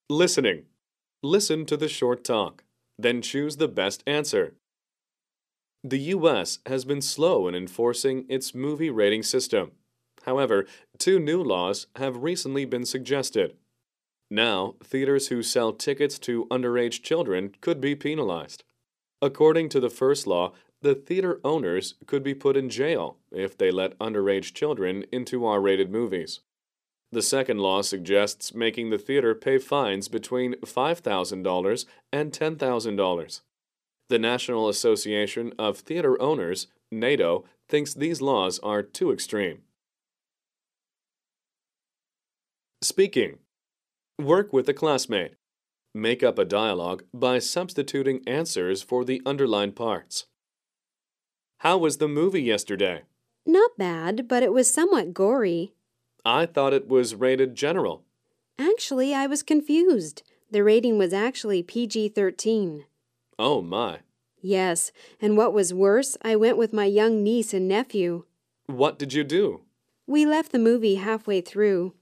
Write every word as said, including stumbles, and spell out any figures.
Listening. Listen to the short talk, then choose the best answer. The U S has been slow in enforcing its movie rating system. However, two new laws have recently been suggested. Now, theaters who sell tickets to underage children could be penalized. According to the first law, the theater owners could be put in jail if they let underage children into R rated movies. The second law suggests making the theater pay fines between five thousand dollars and ten thousand dollars. The National Association of Theater Owners, NATO, thinks these laws are too extreme. Speaking. Work with a classmate. Make up a dialogue by substituting answers for the underlined parts. How was the movie yesterday? Not bad, but it was somewhat gory. I thought it was rated general. Actually, I was confused. The rating was actually P G thirteen. Oh, my. Yes, and what was worse, I went with my young niece and nephew. What did you do? We left the movie halfway through.